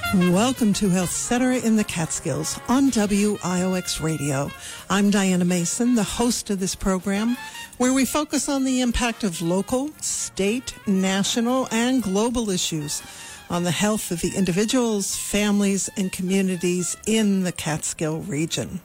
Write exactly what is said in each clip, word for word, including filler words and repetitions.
Welcome to Health Center in the Catskills on W I O X Radio. I'm Diana Mason, the host of this program, where we focus on the impact of local, state, national, and global issues on the health of the individuals, families, and communities in the Catskill region.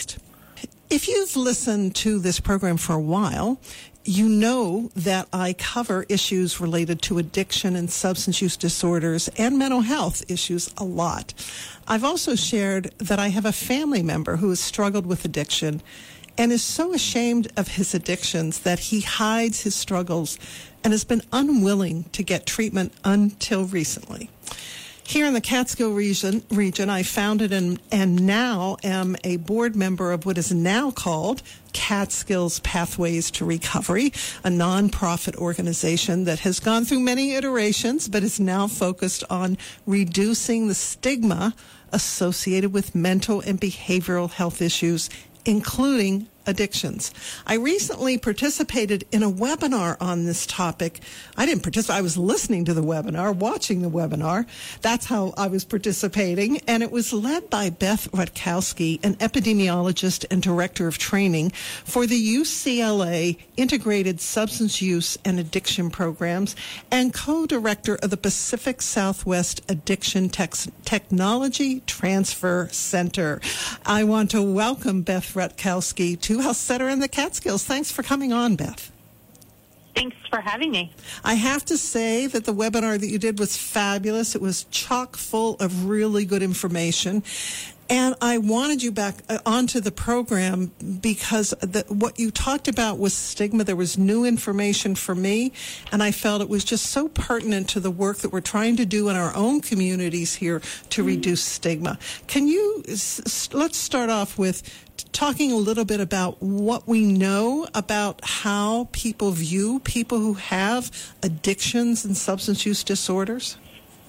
If you've listened to this program for a while, you know that I cover issues related to addiction and substance use disorders and mental health issues a lot. I've also shared that I have a family member who has struggled with addiction and is so ashamed of his addictions that he hides his struggles and has been unwilling to get treatment until recently. Here in the Catskill region, region I founded and, and now am a board member of what is now called Catskills Pathways to Recovery, a nonprofit organization that has gone through many iterations but is now focused on reducing the stigma associated with mental and behavioral health issues, including addictions. I recently participated in a webinar on this topic. I didn't participate. I was listening to the webinar, watching the webinar. That's how I was participating. And it was led by Beth Rutkowski, an epidemiologist and director of training for the U C L A Integrated Substance Use and Addiction Programs and co-director of the Pacific Southwest Addiction Tex- Technology Transfer Center. I want to welcome Beth Rutkowski to Health Center in the Catskills. Thanks for coming on, Beth. Thanks for having me. I have to say that the webinar that you did was fabulous. It was chock full of really good information. And I wanted you back uh, onto the program because the, what you talked about was stigma. There was new information for me, and I felt it was just so pertinent to the work that we're trying to do in our own communities here to mm-hmm. reduce stigma. Can you, s- let's start off with talking a little bit about what we know about how people view people who have addictions and substance use disorders?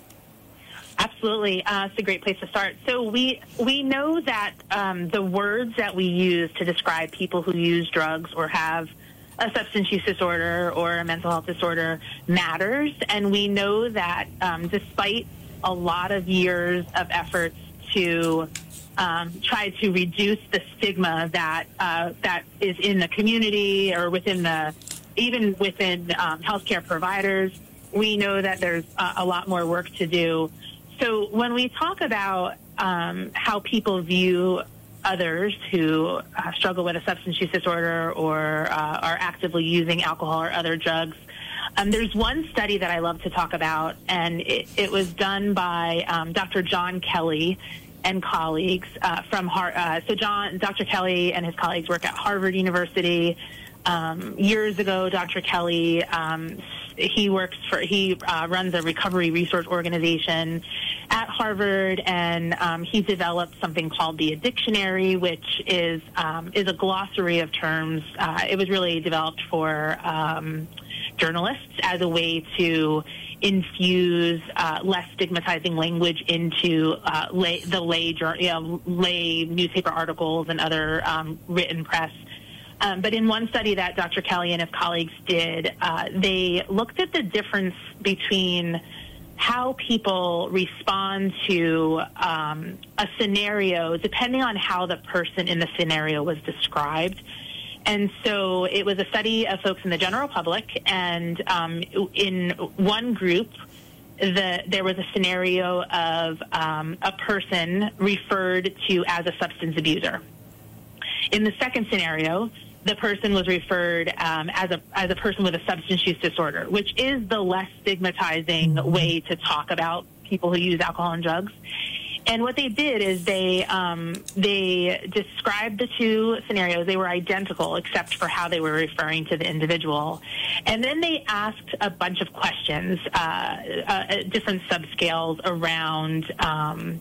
Absolutely. Uh, it's a great place to start. So we we know that um, the words that we use to describe people who use drugs or have a substance use disorder or a mental health disorder matters. And we know that um, despite a lot of years of efforts to um, try to reduce the stigma that uh, that is in the community or within the, even within um, healthcare providers, we know that there's a, a lot more work to do. So when we talk about um, how people view others who uh, struggle with a substance use disorder or uh, are actively using alcohol or other drugs, um, there's one study that I love to talk about, and it, it was done by um, Doctor John Kelly and colleagues uh, from Har- uh, so John, Doctor Kelly and his colleagues work at Harvard University. Um, years ago, Doctor Kelly, um, he works for, he uh, runs a recovery resource organization at Harvard, and um, he developed something called the Addictionary, which is um, is a glossary of terms. Uh, it was really developed for um, journalists as a way to infuse uh, less stigmatizing language into uh, lay, the lay, you know, lay newspaper articles and other um, written press. Um, but in one study that Doctor Kelly and his colleagues did, uh, they looked at the difference between how people respond to um, a scenario depending on how the person in the scenario was described. And so it was a study of folks in the general public, and um, in one group, the, there was a scenario of um, a person referred to as a substance abuser. In the second scenario, the person was referred um, as a as a person with a substance use disorder, which is the less stigmatizing way to talk about people who use alcohol and drugs. And what they did is they um, they described the two scenarios. They were identical except for how they were referring to the individual. And then they asked a bunch of questions, uh, uh, different subscales around um,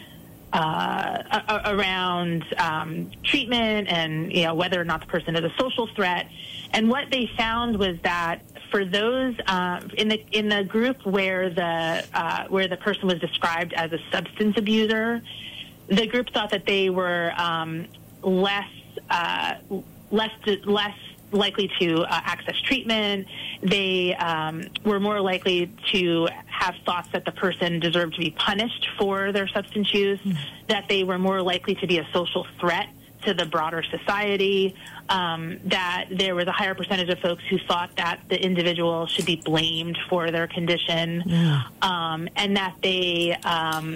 uh, around um, treatment and, you know, whether or not the person is a social threat. And what they found was that for those uh, in the in the group where the uh, where the person was described as a substance abuser, the group thought that they were um, less uh, less less likely to uh, access treatment. They um, were more likely to have thoughts that the person deserved to be punished for their substance use, mm-hmm. that they were more likely to be a social threat to the broader society, um, that there was a higher percentage of folks who thought that the individual should be blamed for their condition, yeah. um, and that they um,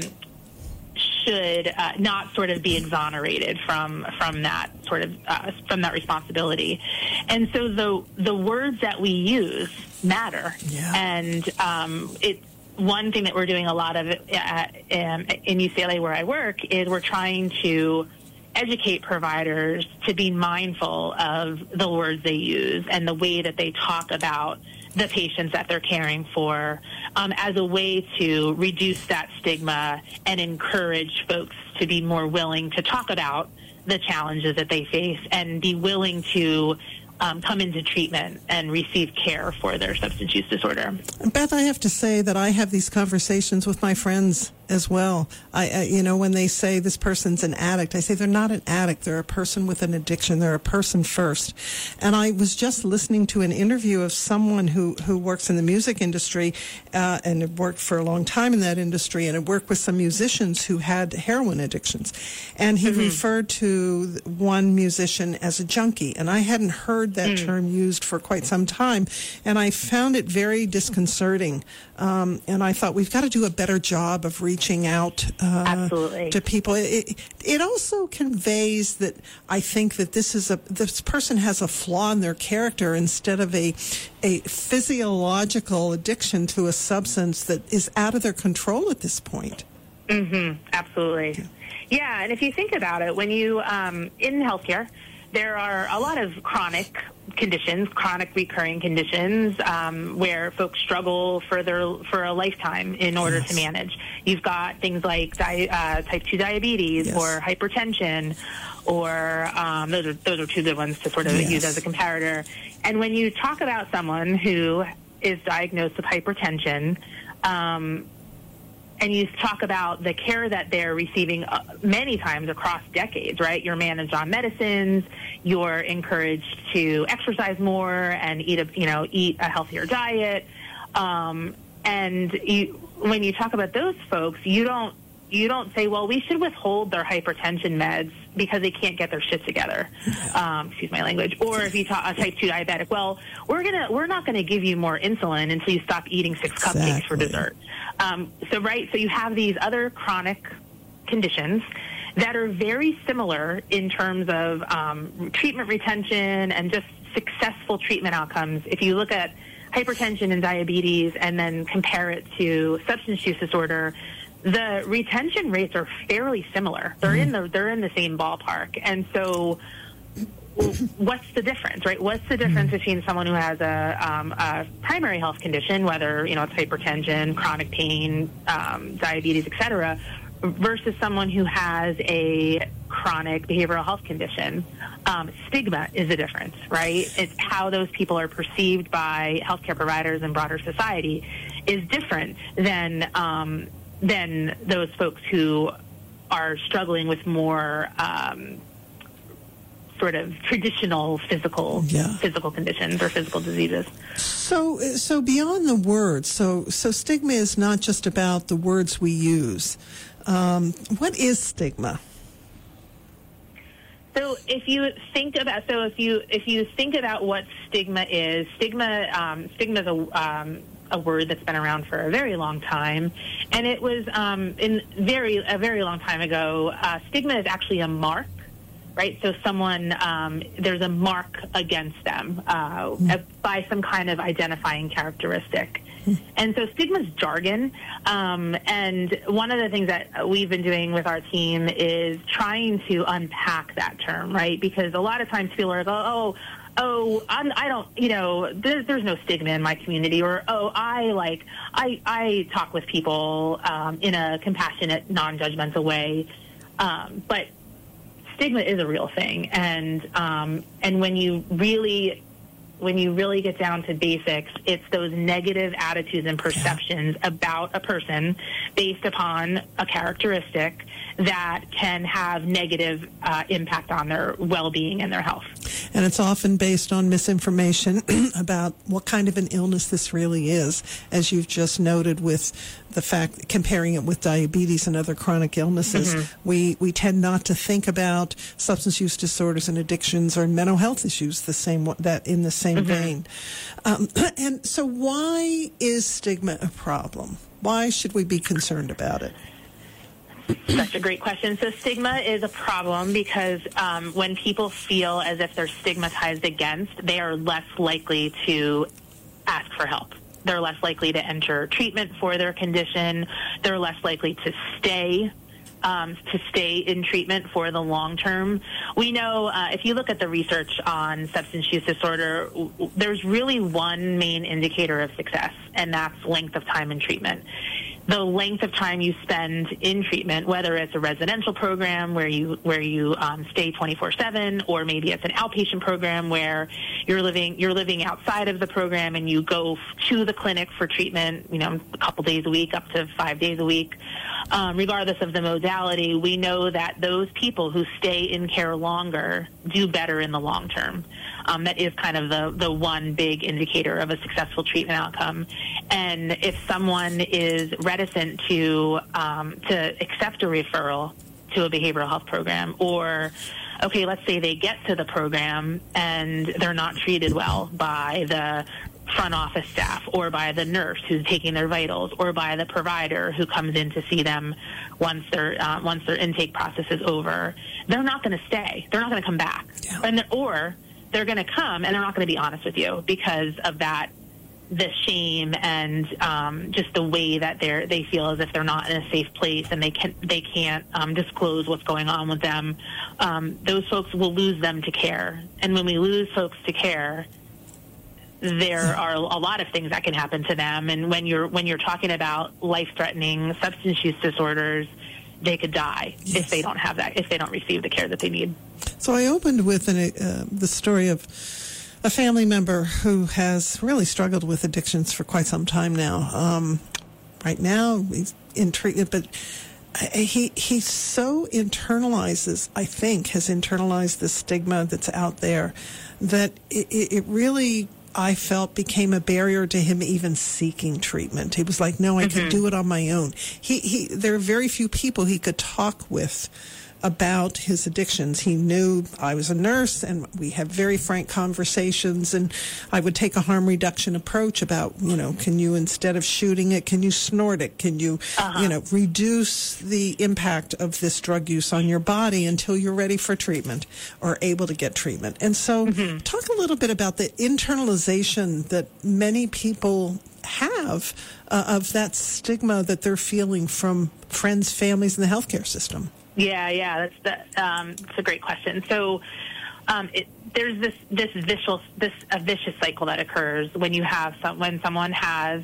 should uh, not sort of be exonerated from from that sort of uh, from that responsibility. And so the the words that we use matter, yeah. and um, it. One thing that we're doing a lot of uh, in, in U C L A where I work is we're trying to educate providers to be mindful of the words they use and the way that they talk about the patients that they're caring for, um, as a way to reduce that stigma and encourage folks to be more willing to talk about the challenges that they face and be willing to Um, come into treatment and receive care for their substance use disorder. Beth, I have to say that I have these conversations with my friends as well. I, I, you know, when they say this person's an addict, I say they're not an addict. They're a person with an addiction. They're a person first. And I was just listening to an interview of someone who, who works in the music industry uh, and had worked for a long time in that industry and had worked with some musicians who had heroin addictions. And he mm-hmm. referred to one musician as a junkie. And I hadn't heard that mm. term used for quite some time. And I found it very disconcerting. Um, and I thought we've got to do a better job of reaching out uh, to people. It, it also conveys that I think that this is a this person has a flaw in their character instead of a a physiological addiction to a substance that is out of their control at this point. Mm-hmm. Absolutely. Yeah. yeah, and if you think about it, when you um, in healthcare, there are a lot of chronic conditions, chronic recurring conditions, um, where folks struggle for their for a lifetime in order yes. to manage. You've got things like di- uh, type two diabetes yes. or hypertension, or um, those are those are two good ones to sort of yes. use as a comparator. And when you talk about someone who is diagnosed with hypertension, um, and you talk about the care that they're receiving uh, many times across decades, right? You're managed on medicines. You're encouraged to exercise more and eat a, you know, eat a healthier diet. Um, and you, when you talk about those folks, you don't you don't say, well, we should withhold their hypertension meds because they can't get their shit together. Um, excuse my language. Or if you talk a type two diabetic, well, we're gonna we're not gonna give you more insulin until you stop eating six exactly. cupcakes for dessert. Um, so right, so you have these other chronic conditions that are very similar in terms of um, treatment retention and just successful treatment outcomes. If you look at hypertension and diabetes and then compare it to substance use disorder, the retention rates are fairly similar. They're in the they're in the same ballpark. And so what's the difference, right? What's the difference between someone who has a, um, a primary health condition, whether, you know, it's hypertension, chronic pain, um, diabetes, et cetera, versus someone who has a chronic behavioral health condition? Um, stigma is the difference, right? It's how those people are perceived by healthcare providers and broader society is different than um, than those folks who are struggling with more um, sort of traditional physical yeah. physical conditions or physical diseases. So, so beyond the words, so so stigma is not just about the words we use. Um, what is stigma? So, if you think about so if you if you think about what stigma is, stigma um, stigma is a um, a word that's been around for a very long time, and it was um, in very a very long time ago. Uh, stigma is actually a mark. Right, so someone, um, there's a mark against them uh, mm. by some kind of identifying characteristic. Mm. And so stigma's jargon, um, and one of the things that we've been doing with our team is trying to unpack that term, right? Because a lot of times people are like, oh, oh, I'm, I don't, you know, there's, there's no stigma in my community, or, oh, I, like, I, I talk with people um, in a compassionate, non-judgmental way, um, but stigma is a real thing, and um, and when you really when you really get down to basics, it's those negative attitudes and perceptions yeah. about a person based upon a characteristic that can have negative uh, impact on their well-being and their health. And it's often based on misinformation about what kind of an illness this really is, as you've just noted with the fact, comparing it with diabetes and other chronic illnesses. Mm-hmm. We, we tend not to think about substance use disorders and addictions or mental health issues the same that in the same mm-hmm. vein. Um, and so why is stigma a problem? Why should we be concerned about it? Such a great question. So stigma is a problem because um, when people feel as if they're stigmatized against, they are less likely to ask for help. They're less likely to enter treatment for their condition. They're less likely to stay um, to stay in treatment for the long term. We know uh, if you look at the research on substance use disorder, w- there's really one main indicator of success, and that's length of time in treatment. The length of time you spend in treatment, whether it's a residential program where you where you um, stay twenty-four seven, or maybe it's an outpatient program where you're living you're living outside of the program and you go to the clinic for treatment, you know, a couple days a week, up to five days a week. Um, regardless of the modality, we know that those people who stay in care longer do better in the long term. Um, that is kind of the, the one big indicator of a successful treatment outcome. And if someone is reticent to um, to accept a referral to a behavioral health program, or, okay, let's say they get to the program and they're not treated well by the front office staff or by the nurse who's taking their vitals or by the provider who comes in to see them once their uh, once their intake process is over, they're not going to stay. They're not going to come back. Yeah. And or they're going to come and they're not going to be honest with you because of that, the shame and um, just the way that they're they feel as if they're not in a safe place and they can they can't um, disclose what's going on with them. Um, those folks will lose them to care, and when we lose folks to care, there are a lot of things that can happen to them. And when you're when you're talking about life-threatening substance use disorders, they could die yes. if they don't have that, if they don't receive the care that they need. So I opened with an, uh, the story of a family member who has really struggled with addictions for quite some time now. Um, right now, he's in treatment, but he he so internalizes, I think, has internalized the stigma that's out there that it, it really, I felt, became a barrier to him even seeking treatment. He was like, no, I mm-hmm. can do it on my own. He he. There are very few people he could talk with about his addictions. He knew I was a nurse, and we had very frank conversations, and I would take a harm reduction approach about, you know, can you, instead of shooting it, can you snort it? Can you, uh-huh. you know, reduce the impact of this drug use on your body until you're ready for treatment or able to get treatment? And so mm-hmm. talk a little bit about the internalization that many people have uh, of that stigma that they're feeling from friends, families, and the healthcare system. Yeah, yeah, that's the, um, that's a great question. So um, it, there's this this vicious this a vicious cycle that occurs when you have some, when someone has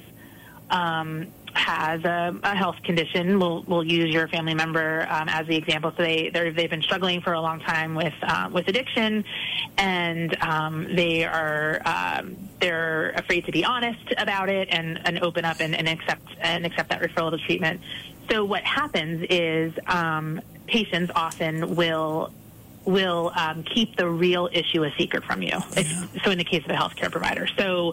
um, has a, a health condition. We'll we'll use your family member um, as the example. So they they've been struggling for a long time with uh, with addiction, and um, they are um, they're afraid to be honest about it and, and open up and, and accept and accept that referral to treatment. So what happens is um, patients often will will um, keep the real issue a secret from you. Yeah. So in the case of a healthcare provider, so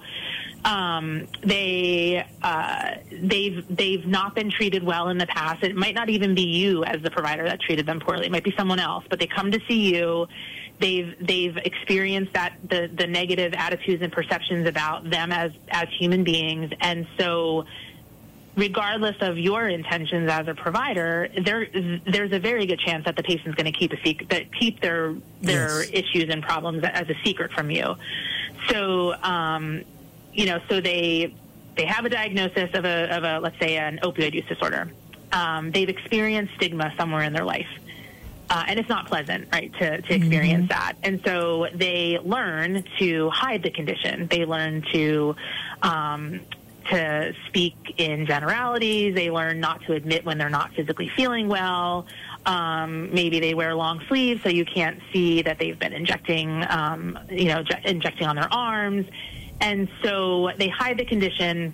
um, they uh, they've they've not been treated well in the past. It might not even be you as the provider that treated them poorly. It might be someone else, but they come to see you. They've they've experienced that the the negative attitudes and perceptions about them as as human beings, and so, regardless of your intentions as a provider, there there's a very good chance that the patient's going to keep a secret, that keep their their yes. issues and problems as a secret from you. So, um, you know, so they they have a diagnosis of a of a let's say an opioid use disorder. Um, they've experienced stigma somewhere in their life, uh, and it's not pleasant, right, to to experience mm-hmm. that. And so they learn to hide the condition. They learn to um, to speak in generalities. They learn not to admit when they're not physically feeling well. Um, maybe they wear long sleeves so you can't see that they've been injecting, um, you know, j- injecting on their arms. And so they hide the condition.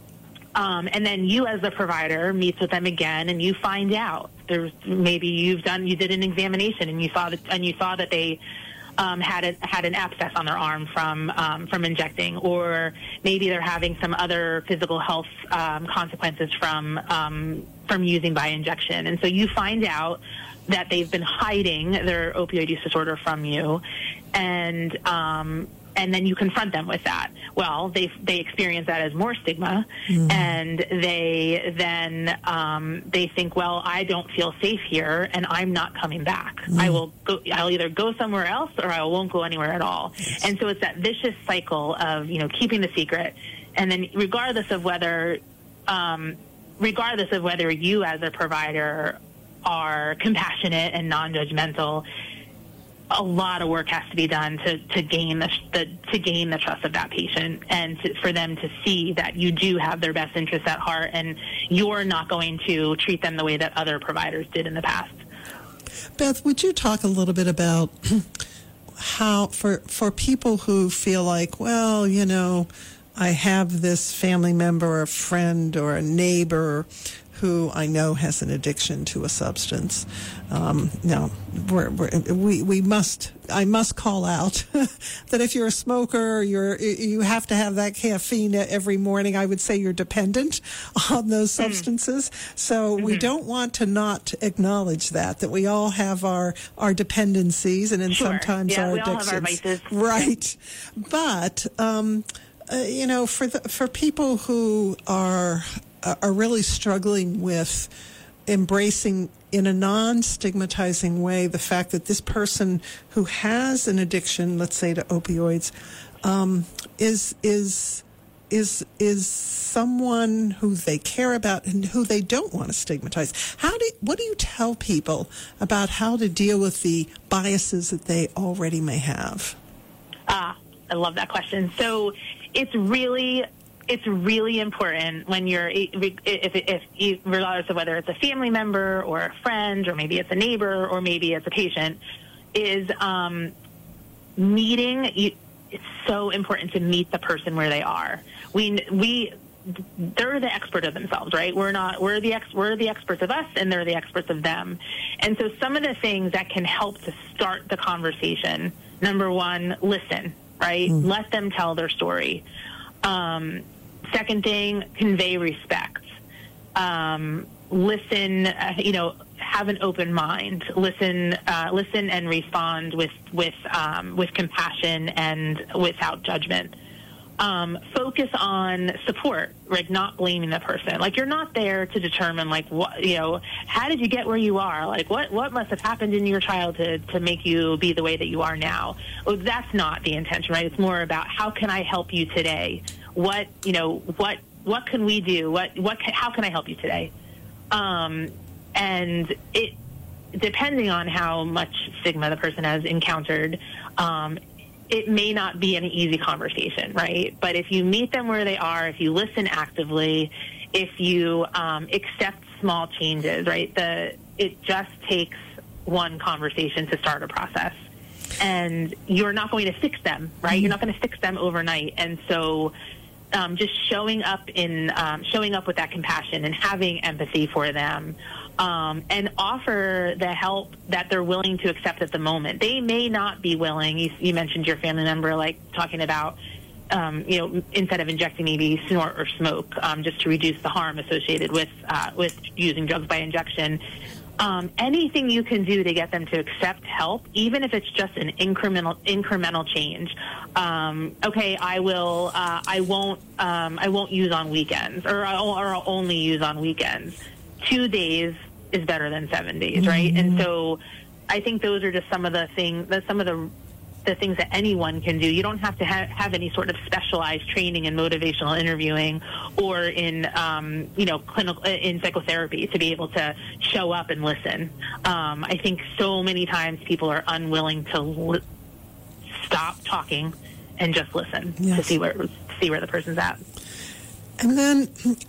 Um, and then you as the provider meets with them again and you find out. There's maybe you've done, you did an examination and you saw that, and you saw that they um, had a, had an abscess on their arm from um, from injecting, or maybe they're having some other physical health um, consequences from um, from using by injection. And so you find out that they've been hiding their opioid use disorder from you, and um, and then you confront them with that. Well, they they experience that as more stigma, mm. and they then um, they think, well, I don't feel safe here, and I'm not coming back. Mm. I will go. I'll either go somewhere else, or I won't go anywhere at all. Yes. And so it's that vicious cycle of, you know, keeping the secret, and then regardless of whether um, regardless of whether you as a provider are compassionate and non-judgmental, a lot of work has to be done to, to gain the, the to gain the trust of that patient, and to, for them to see that you do have their best interests at heart, and you're not going to treat them the way that other providers did in the past. Beth, would you talk a little bit about how, for for people who feel like, well, you know, I have this family member or a friend or a neighbor who I know has an addiction to a substance. Um, now, we're, we're, we we must. I must call out that if you're a smoker, you're you have to have that caffeine every morning. I would say you're dependent on those substances. Mm. So mm-hmm. we don't want to not acknowledge that that we all have our our dependencies, and then sure. sometimes yeah, our we addictions. All have our vices. Right, but um, uh, you know, for the, for people who are are really struggling with embracing in a non-stigmatizing way the fact that this person who has an addiction, let's say to opioids, um, is is is is someone who they care about and who they don't want to stigmatize. How do what do you tell people about how to deal with the biases that they already may have? Ah, I love that question. So it's really It's really important when you're, if, if, if, regardless of whether it's a family member or a friend, or maybe it's a neighbor, or maybe it's a patient, is um, meeting. It's so important to meet the person where they are. We we they're the expert of themselves, right? We're not. We're the ex, we're the experts of us, and they're the experts of them. And so, some of the things that can help to start the conversation. Number one, listen. Right, mm. Let them tell their story. Um, Second thing, convey respect. Um, listen, uh, you know, have an open mind. Listen, uh, listen, and respond with with um, with compassion and without judgment. Um, focus on support, like not blaming the person. Like you're not there to determine, like what you know, how did you get where you are? Like what what must have happened in your childhood to make you be the way that you are now? Well, that's not the intention, right? It's more about how can I help you today. What you know? What what can we do? What what? How can I help you today? Um, and it, depending on how much stigma the person has encountered, um, it may not be an easy conversation, right? But if you meet them where they are, if you listen actively, if you um, accept small changes, right? The it just takes one conversation to start a process, and you're not going to fix them, right? Mm-hmm. You're not going to fix them overnight, and so. Um, just showing up in um, showing up with that compassion and having empathy for them, um, and offer the help that they're willing to accept at the moment. They may not be willing. You, you mentioned your family member, like talking about, um, you know, instead of injecting, maybe snort or smoke, um, just to reduce the harm associated with uh, with using drugs by injection. Um, anything you can do to get them to accept help, even if it's just an incremental incremental change. Um, okay, I will. Uh, I won't. Um, I won't use on weekends, or I'll, or I'll only use on weekends. Two days is better than seven days, right? Mm-hmm. And so, I think those are just some of the things. Some of the the things that anyone can do. You don't have to ha- have any sort of specialized training in motivational interviewing or in, um, you know, clinical in psychotherapy to be able to show up and listen. Um, I think so many times people are unwilling to li- stop talking and just listen yes. to see where see where the person's at. And then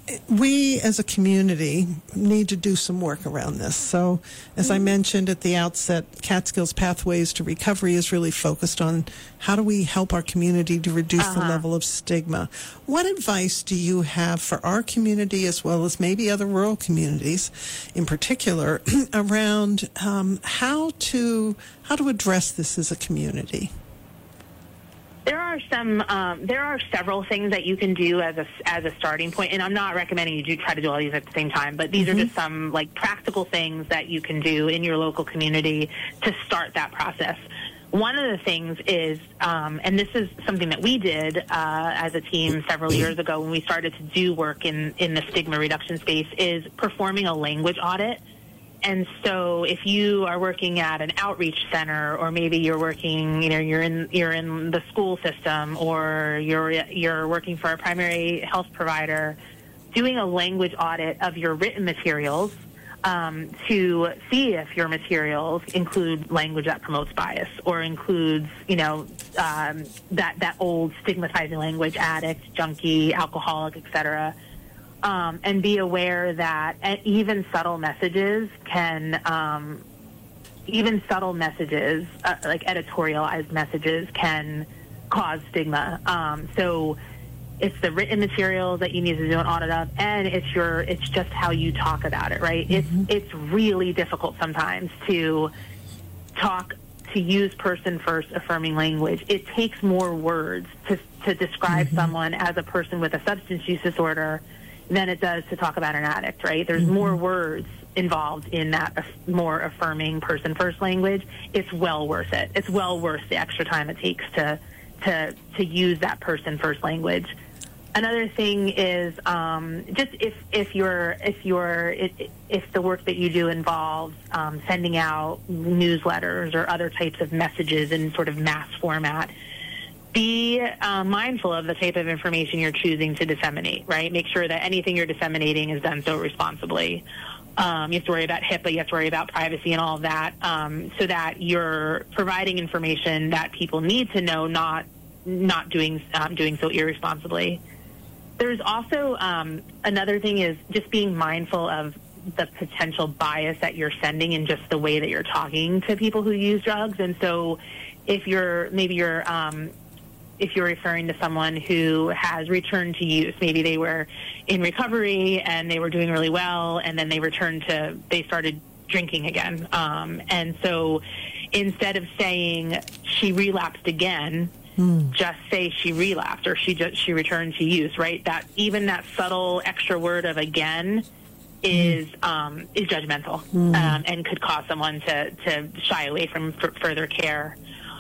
we as a community need to do some work around this. So as I mentioned at the outset, Catskills Pathways to Recovery is really focused on how do we help our community to reduce uh-huh. the level of stigma. What advice do you have for our community as well as maybe other rural communities in particular around um, how to how to address this as a community? There are some, um, there are several things that you can do as a, as a starting point, and I'm not recommending you do try to do all these at the same time, but these mm-hmm. are just some like practical things that you can do in your local community to start that process. One of the things is, um, and this is something that we did uh, as a team several years ago when we started to do work in, in the stigma reduction space, is performing a language audit. And so if you are working at an outreach center, or maybe you're working, you know, you're in you're in the school system, or you're you're working for a primary health provider, doing a language audit of your written materials um, to see if your materials include language that promotes bias or includes, you know, um, that that old stigmatizing language, addict, junkie, alcoholic, et cetera. Um, and be aware that even subtle messages can, um, even subtle messages, uh, like editorialized messages, can cause stigma. Um, so it's the written materials that you need to do an audit of, and it's your, it's just how you talk about it, right? Mm-hmm. It's it's really difficult sometimes to talk, to use person-first affirming language. It takes more words to to describe mm-hmm. someone as a person with a substance use disorder than it does to talk about an addict, right? There's mm-hmm. more words involved in that uh, more affirming person-first language. It's well worth it. It's well worth the extra time it takes to to to use that person-first language. Another thing is um, just if if you're if you're if, if the work that you do involves um, sending out newsletters or other types of messages in sort of mass format, be uh, mindful of the type of information you're choosing to disseminate, right? Make sure that anything you're disseminating is done so responsibly. Um, you have to worry about HIPAA, you have to worry about privacy and all of that, um, so that you're providing information that people need to know, not not doing um, doing so irresponsibly. There's also um, another thing is just being mindful of the potential bias that you're sending in just the way that you're talking to people who use drugs. And so if you're maybe you're um, if you're referring to someone who has returned to use, maybe they were in recovery and they were doing really well, and then they returned to, they started drinking again. Um, and so instead of saying she relapsed again, mm. just say she relapsed or she just, she returned to use, right? That even that subtle extra word of again is mm. um, is judgmental mm. um, and could cause someone to, to shy away from f- further care.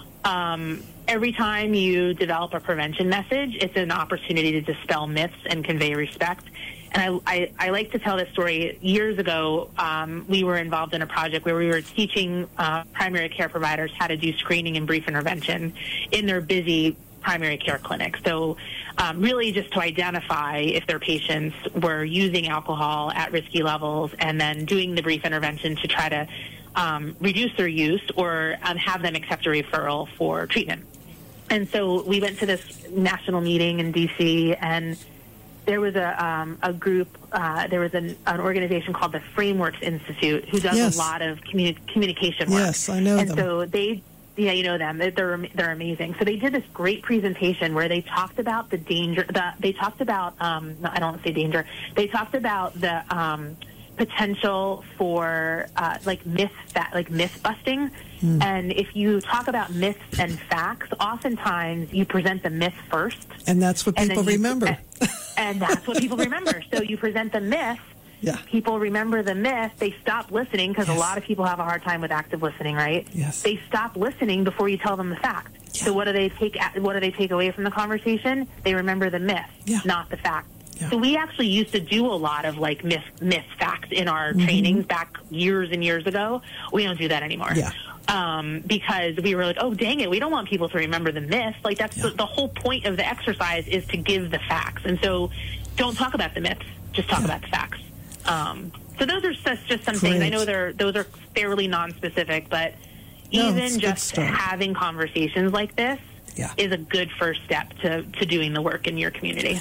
Um, every time you develop a prevention message, it's an opportunity to dispel myths and convey respect. And I, I, I like to tell this story. Years ago, um, we were involved in a project where we were teaching uh, primary care providers how to do screening and brief intervention in their busy primary care clinics. So um, really just to identify if their patients were using alcohol at risky levels, and then doing the brief intervention to try to Um, reduce their use or um, have them accept a referral for treatment. And so we went to this national meeting in D C, and there was a um, a group, uh, there was an, an organization called the Frameworks Institute who does yes. a lot of communi- communication work. Yes, I know and them. And so they, yeah, you know them. They're they're amazing. So they did this great presentation where they talked about the danger. The, they talked about um, no, I don't want to say danger. They talked about the um, potential for uh, like myth fa- like myth busting. Mm. And if you talk about myths and facts, oftentimes you present the myth first, and that's what people you, remember. And, and that's what people remember. So you present the myth. Yeah. People remember the myth. They stop listening because yes. a lot of people have a hard time with active listening, right? Yes. They stop listening before you tell them the fact. Yeah. So what do they take? What do they take away from the conversation? They remember the myth, yeah. not the fact. Yeah. So we actually used to do a lot of like myth, myth facts in our mm-hmm. trainings back years and years ago. We don't do that anymore. Yeah. Um, because we were like, oh, dang it, we don't want people to remember the myth. Like that's yeah. the, the whole point of the exercise is to give the facts. And so don't talk about the myths, just talk yeah. about the facts. Um, so those are just, just some Great. things. I know they're, those are fairly non-specific, but no, even just having conversations like this yeah. is a good first step to, to doing the work in your community.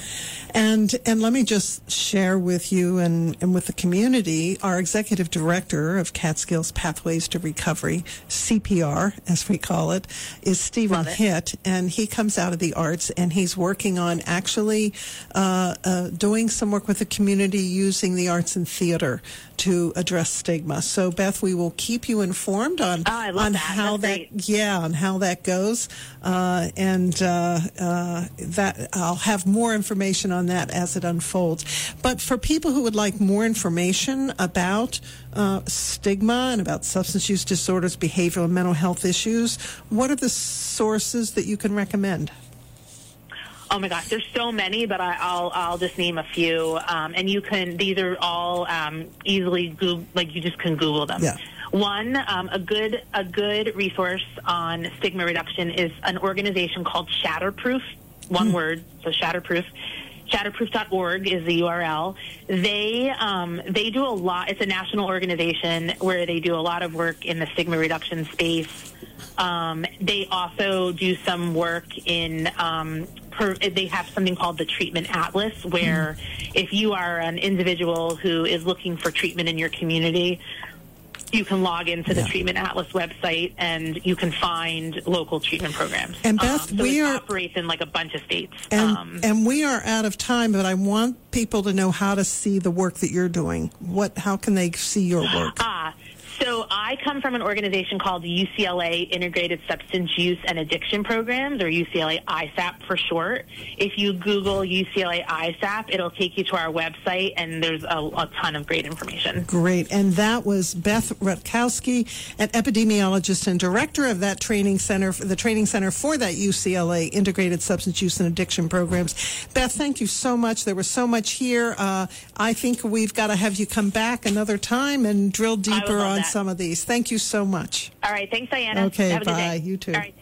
And and let me just share with you and, and with the community, our executive director of Catskills Pathways to Recovery, C P R, as we call it, is Stephen Hitt, and he comes out of the arts, and he's working on actually uh, uh, doing some work with the community using the arts and theater to address stigma. So, Beth, we will keep you informed on oh, I love on that. how That's that great. yeah on how that goes, uh, and uh, uh, that I'll have more information on that as it unfolds. But for people who would like more information about uh, stigma and about substance use disorders, behavioral and mental health issues, what are the sources that you can recommend? Oh my gosh, there's so many, but I, I'll I'll just name a few. Um, and you can; these are all um, easily Google, like you just can Google them. Yeah. One, um, a good a good resource on stigma reduction is an organization called Shatterproof. One mm. word, so Shatterproof. Shatterproof dot org is the U R L. They um, they do a lot. It's a national organization where they do a lot of work in the stigma reduction space. Um, they also do some work in, um, per, they have something called the Treatment Atlas, where mm. if you are an individual who is looking for treatment in your community, you can log into the yeah. Treatment Atlas website and you can find local treatment programs. And Beth, um, so we it are operates in like a bunch of states. And, um, and we are out of time, but I want people to know how to see the work that you're doing. What? How can they see your work? Ah, so I come from an organization called U C L A Integrated Substance Use and Addiction Programs, or U C L A I S A P for short. If you Google U C L A I S A P, it'll take you to our website, and there's a, a ton of great information. Great. And that was Beth Rutkowski, an epidemiologist and director of that training center, the training center for that U C L A Integrated Substance Use and Addiction Programs. Beth, thank you so much. There was so much here. Uh, I think we've got to have you come back another time and drill deeper on that. some of these. Thank you so much. All right. Thanks, Diana. Okay, Have a bye. good day. You too. All right.